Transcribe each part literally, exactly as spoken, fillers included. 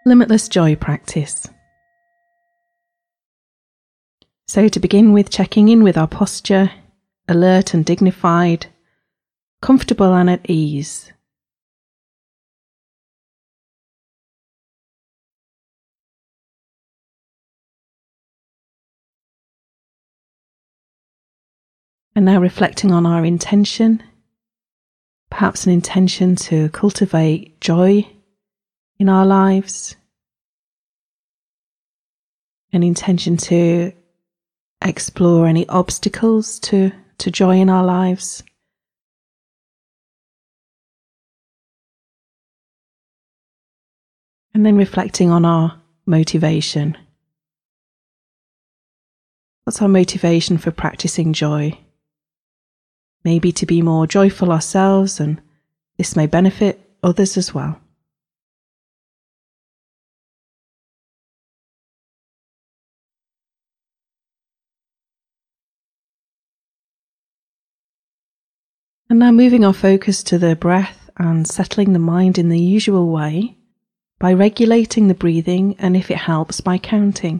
Limitless joy practice. So to begin with, checking in with our posture, alert and dignified, comfortable and at ease. And now reflecting on our intention, perhaps an intention to cultivate joy in our lives, an intention to explore any obstacles to, to joy in our lives. And then reflecting on our motivation. What's our motivation for practicing joy? Maybe to be more joyful ourselves, and this may benefit others as well. And now moving our focus to the breath and settling the mind in the usual way by regulating the breathing, and if it helps, by counting.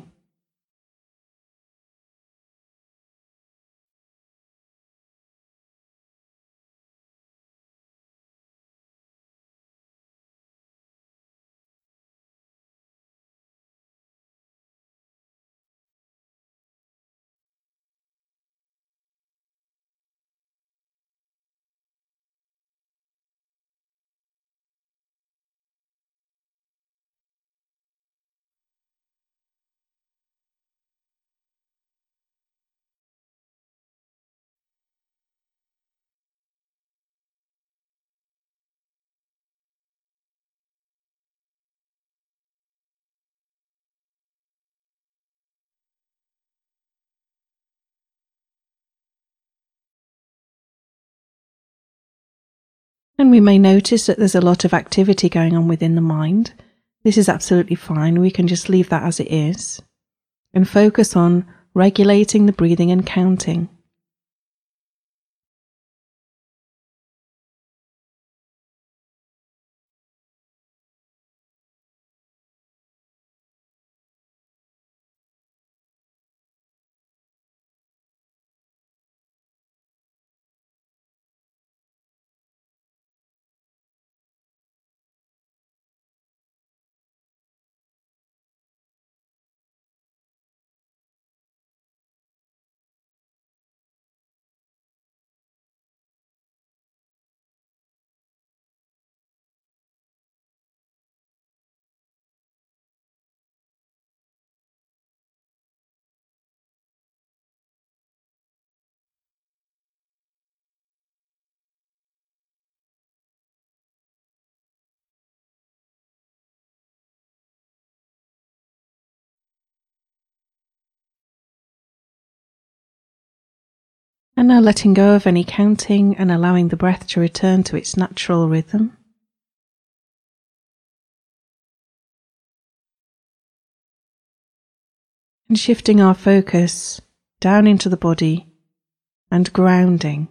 And we may notice that there's a lot of activity going on within the mind. This is absolutely fine. We can just leave that as it is and focus on regulating the breathing and counting. And now letting go of any counting and allowing the breath to return to its natural rhythm. And shifting our focus down into the body and grounding.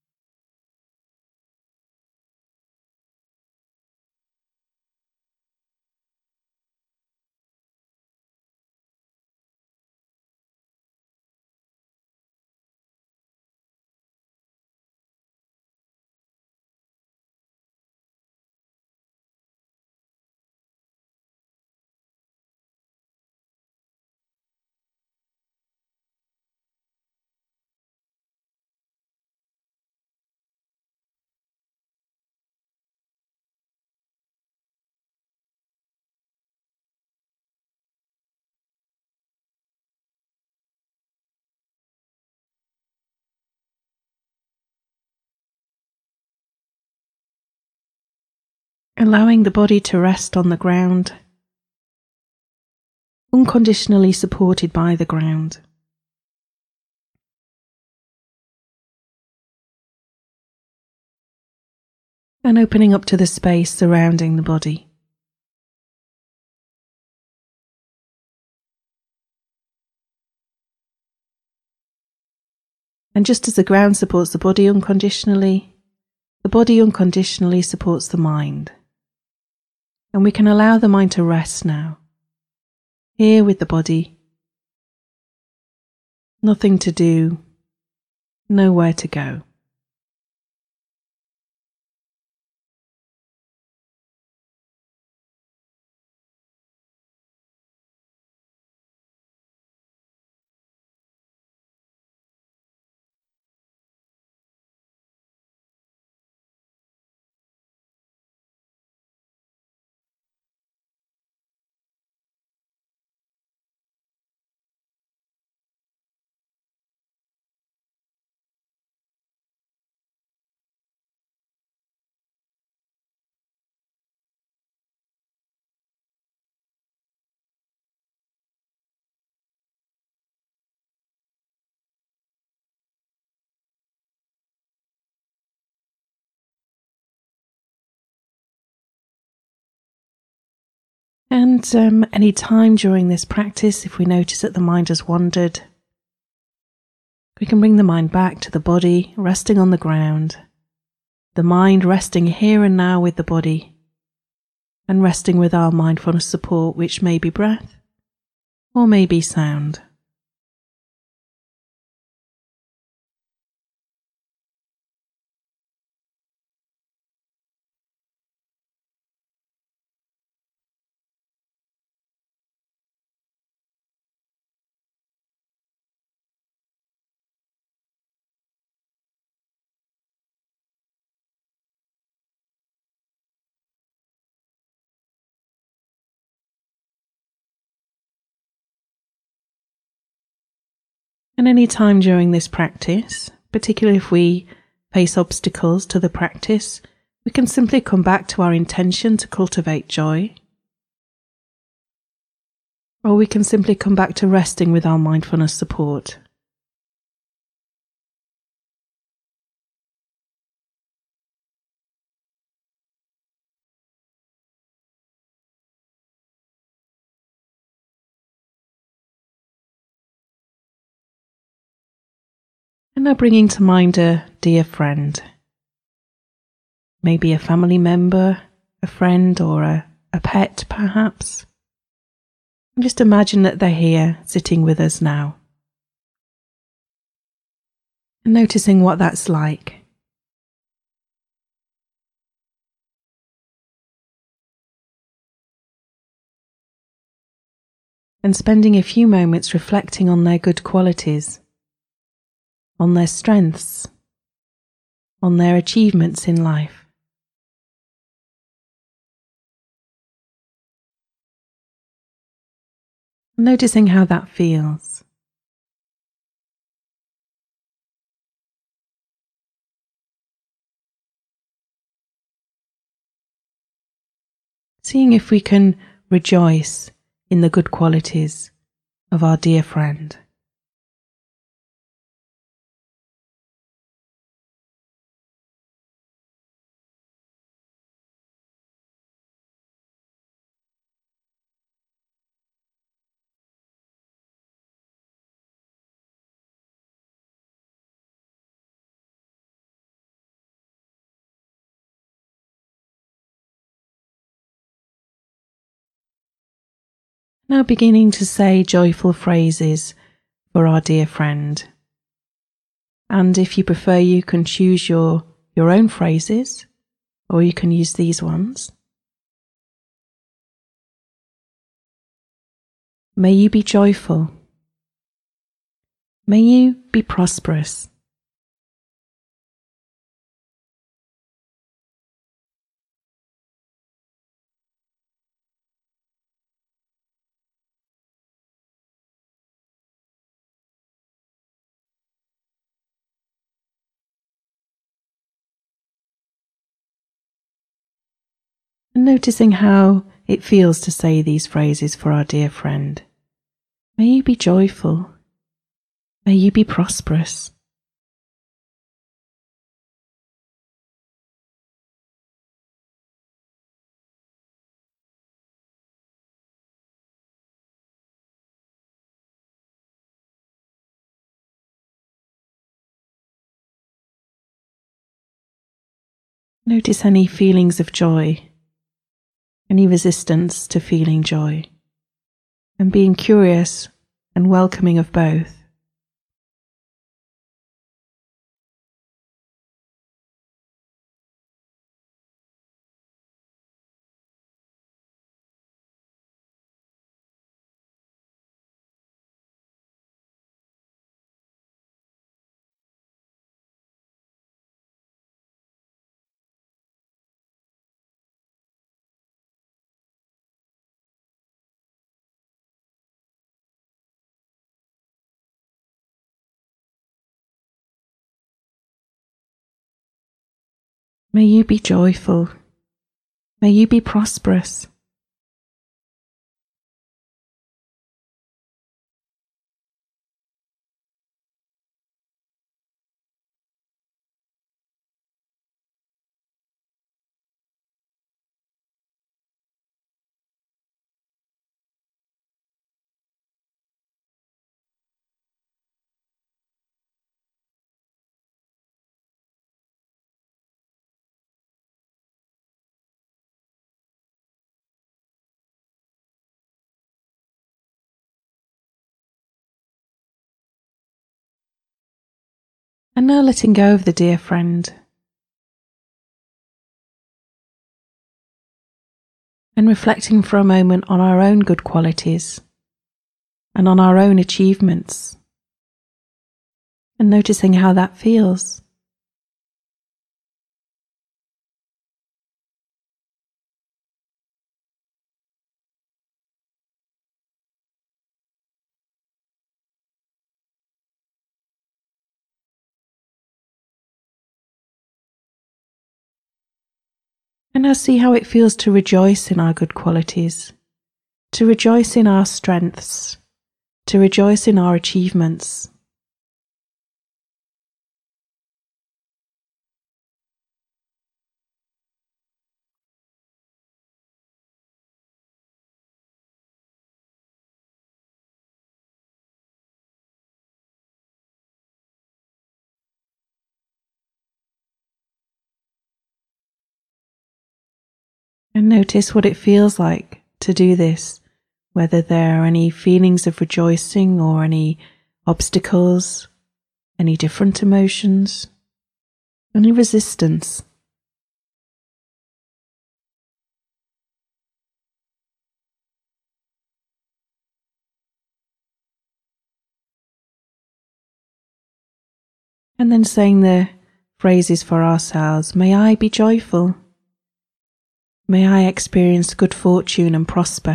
Allowing the body to rest on the ground, unconditionally supported by the ground. And opening up to the space surrounding the body. And just as the ground supports the body unconditionally, the body unconditionally supports the mind. And we can allow the mind to rest now, here with the body. Nothing to do, nowhere to go. And um, any time during this practice, if we notice that the mind has wandered, we can bring the mind back to the body, resting on the ground, the mind resting here and now with the body, and resting with our mindfulness support, which may be breath or may be sound. And any time during this practice, particularly if we face obstacles to the practice, we can simply come back to our intention to cultivate joy. Or we can simply come back to resting with our mindfulness support. And now bringing to mind a dear friend, maybe a family member, a friend, or a, a pet perhaps. And just imagine that they're here sitting with us now. And noticing what that's like. And spending a few moments reflecting on their good qualities, on their strengths, on their achievements in life. Noticing how that feels. Seeing if we can rejoice in the good qualities of our dear friend. Now beginning to say joyful phrases for our dear friend. And if you prefer, you can choose your, your own phrases, or you can use these ones. May you be joyful. May you be prosperous. And noticing how it feels to say these phrases for our dear friend. May you be joyful. May you be prosperous. Notice any feelings of joy any resistance to feeling joy, and being curious and welcoming of both. May you be joyful. May you be prosperous. And now letting go of the dear friend, and reflecting for a moment on our own good qualities and on our own achievements, and noticing how that feels. And now see how it feels to rejoice in our good qualities, to rejoice in our strengths, to rejoice in our achievements. And notice what it feels like to do this, whether there are any feelings of rejoicing or any obstacles, any different emotions, any resistance. And then saying the phrases for ourselves, may I be joyful. May I experience good fortune and prosper.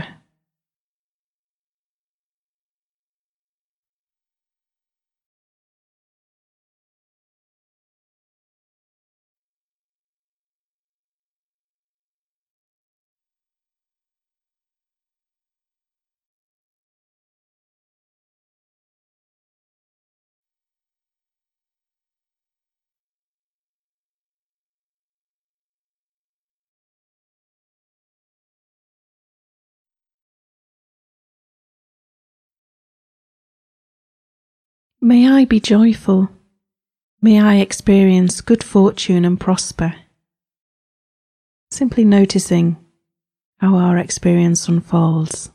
May I be joyful. May I experience good fortune and prosper. Simply noticing how our experience unfolds.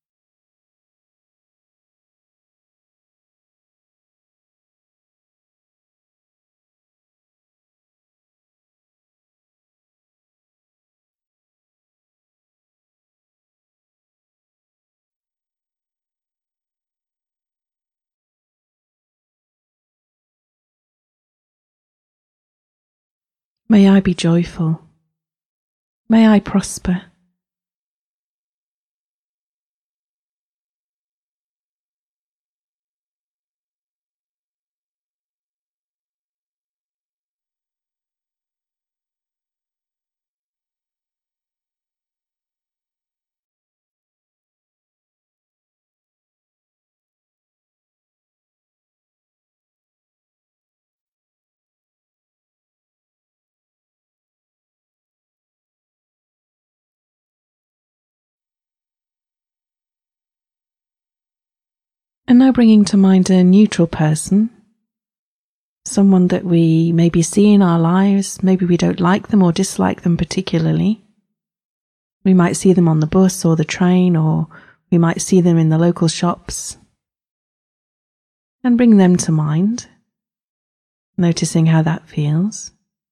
May I be joyful. May I prosper. And now bringing to mind a neutral person, someone that we maybe see in our lives, maybe we don't like them or dislike them particularly. We might see them on the bus or the train, or we might see them in the local shops, and bring them to mind, noticing how that feels.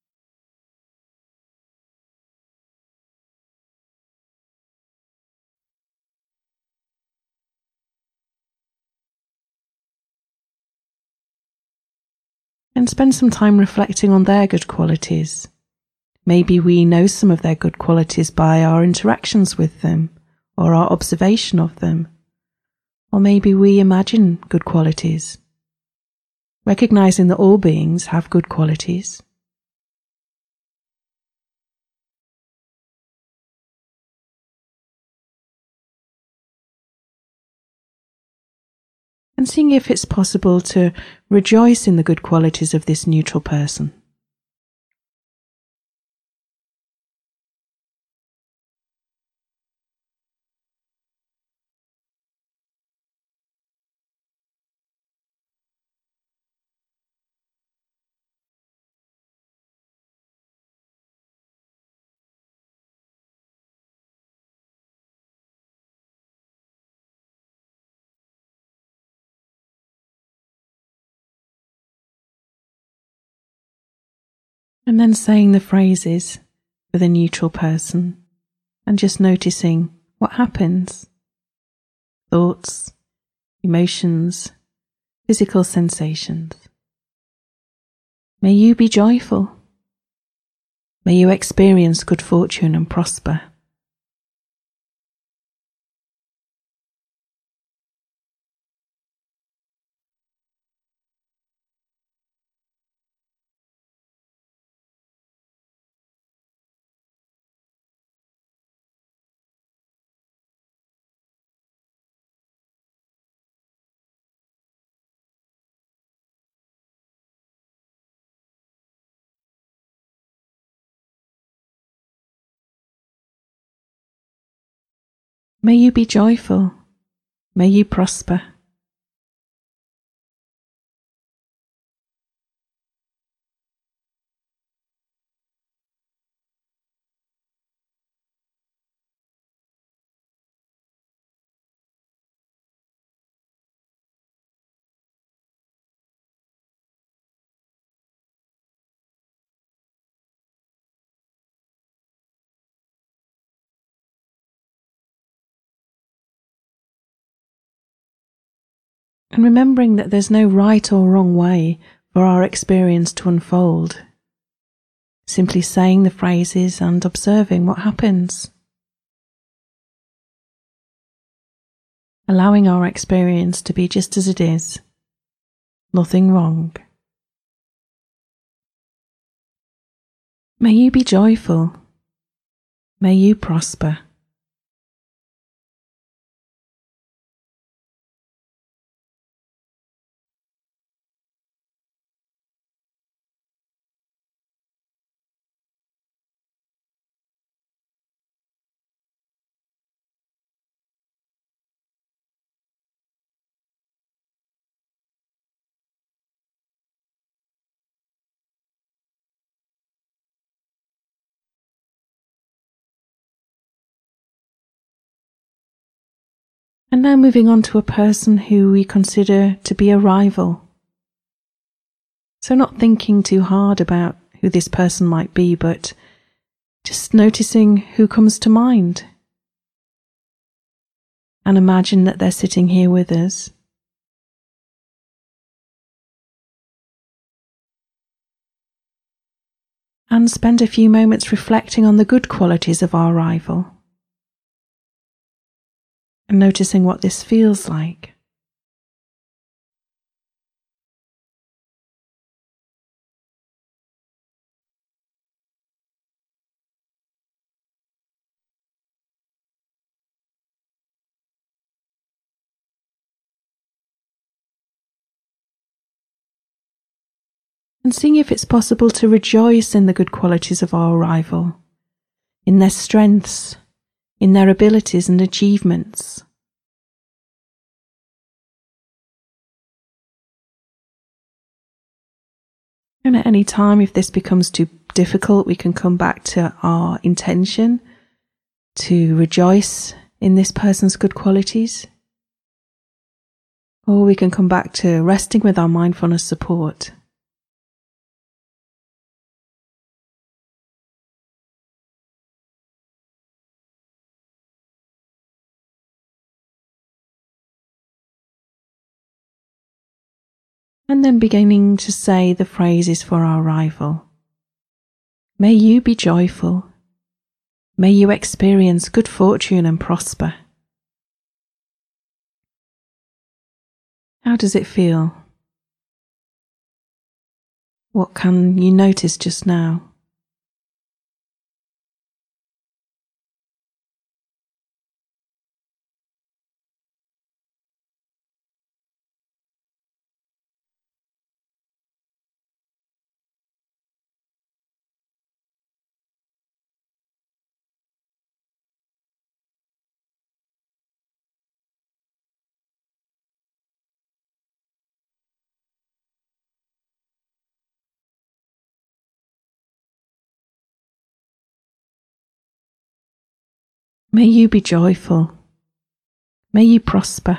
And spend some time reflecting on their good qualities. Maybe we know some of their good qualities by our interactions with them, or our observation of them. Or maybe we imagine good qualities, recognizing that all beings have good qualities. And seeing if it's possible to rejoice in the good qualities of this neutral person. And then saying the phrases for the neutral person and just noticing what happens. Thoughts, emotions, physical sensations. May you be joyful. May you experience good fortune and prosper. May you be joyful. May you prosper. And remembering that there's no right or wrong way for our experience to unfold. Simply saying the phrases and observing what happens. Allowing our experience to be just as it is. Nothing wrong. May you be joyful. May you prosper. And now moving on to a person who we consider to be a rival. So not thinking too hard about who this person might be, but just noticing who comes to mind. And imagine that they're sitting here with us. And spend a few moments reflecting on the good qualities of our rival. And noticing what this feels like. And seeing if it's possible to rejoice in the good qualities of our rival, in their strengths, in their abilities and achievements. And at any time, if this becomes too difficult, we can come back to our intention to rejoice in this person's good qualities, or we can come back to resting with our mindfulness support. And then beginning to say the phrases for our arrival. May you be joyful. May you experience good fortune and prosper. How does it feel? What can you notice just now? May you be joyful. May you prosper.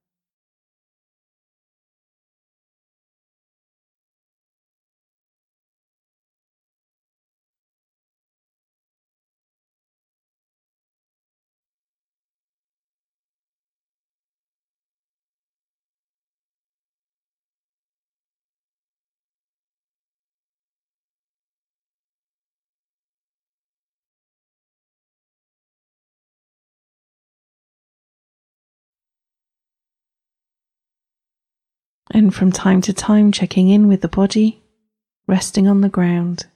And from time to time checking in with the body, resting on the ground.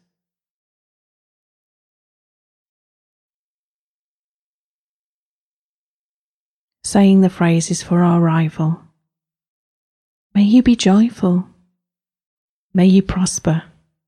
Saying the phrases for our arrival. May you be joyful. May you prosper.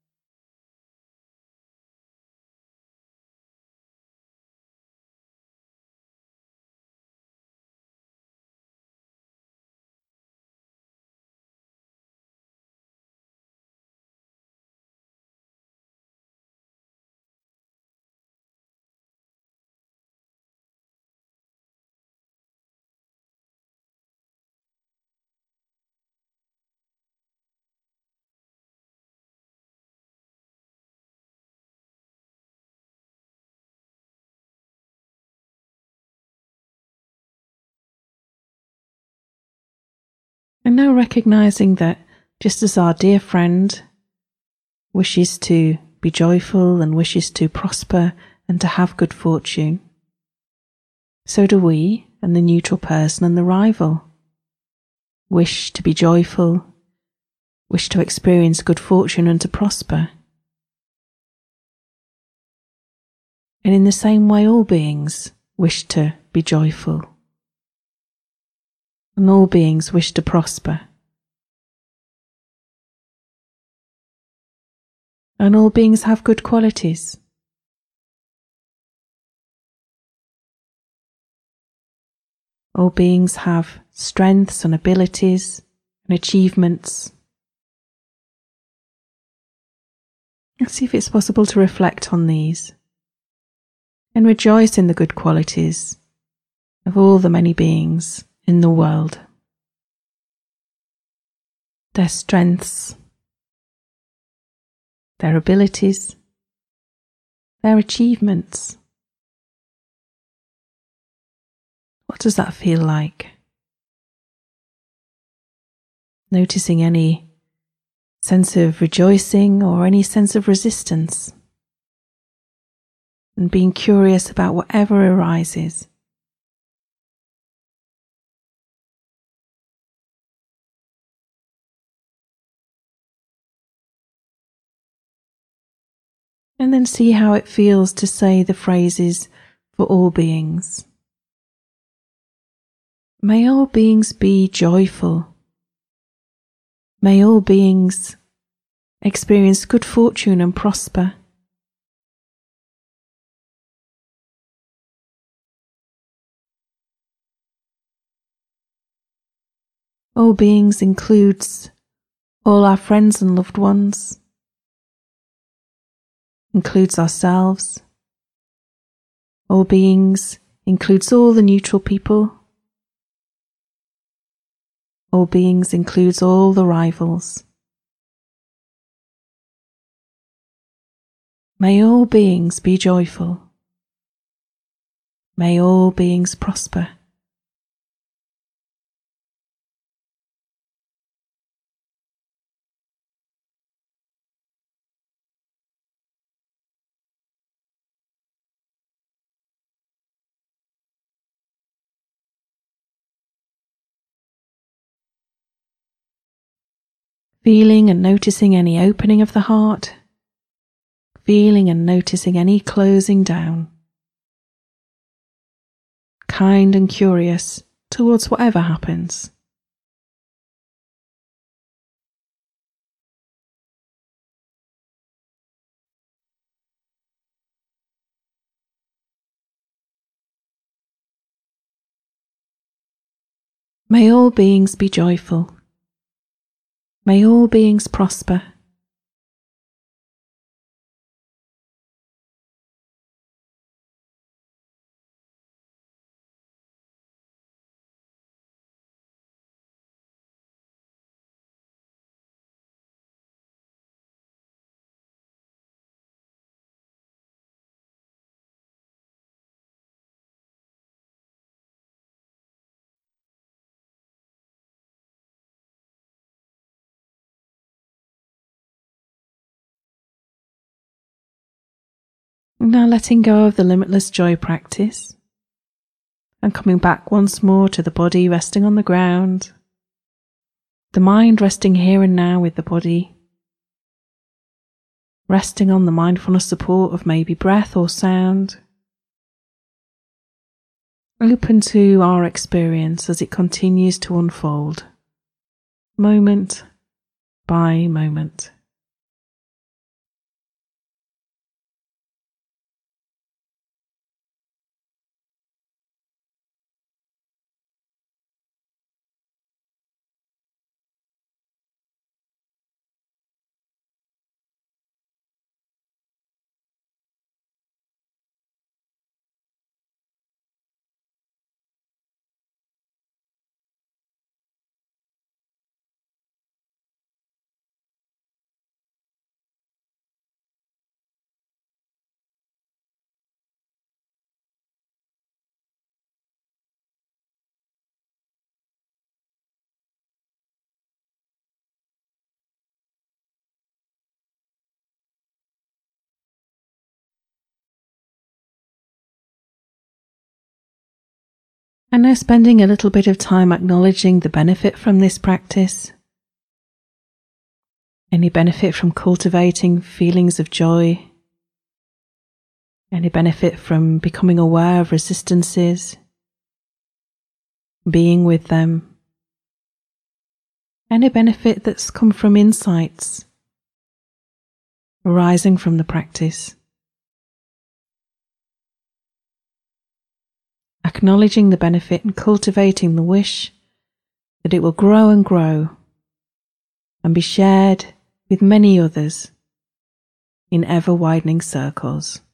And now recognizing that just as our dear friend wishes to be joyful and wishes to prosper and to have good fortune, so do we and the neutral person and the rival wish to be joyful, wish to experience good fortune and to prosper. And in the same way, all beings wish to be joyful. And all beings wish to prosper. And all beings have good qualities. All beings have strengths and abilities and achievements. Let's see if it's possible to reflect on these and rejoice in the good qualities of all the many beings in the world, their strengths, their abilities, their achievements. What does that feel like? Noticing any sense of rejoicing or any sense of resistance, and being curious about whatever arises. And then see how it feels to say the phrases for all beings. May all beings be joyful. May all beings experience good fortune and prosper. All beings includes all our friends and loved ones, includes ourselves, All beings includes all the neutral people. All beings includes all the rivals. May all beings be joyful. May all beings prosper. Feeling and noticing any opening of the heart, feeling and noticing any closing down. Kind and curious towards whatever happens. May all beings be joyful. May all beings prosper. Now letting go of the limitless joy practice and coming back once more to the body resting on the ground, the mind resting here and now with the body, resting on the mindfulness support of maybe breath or sound, open to our experience as it continues to unfold, moment by moment. And now spending a little bit of time acknowledging the benefit from this practice. Any benefit from cultivating feelings of joy. Any benefit from becoming aware of resistances, being with them. Any benefit that's come from insights arising from the practice. Acknowledging the benefit and cultivating the wish that it will grow and grow and be shared with many others in ever-widening circles.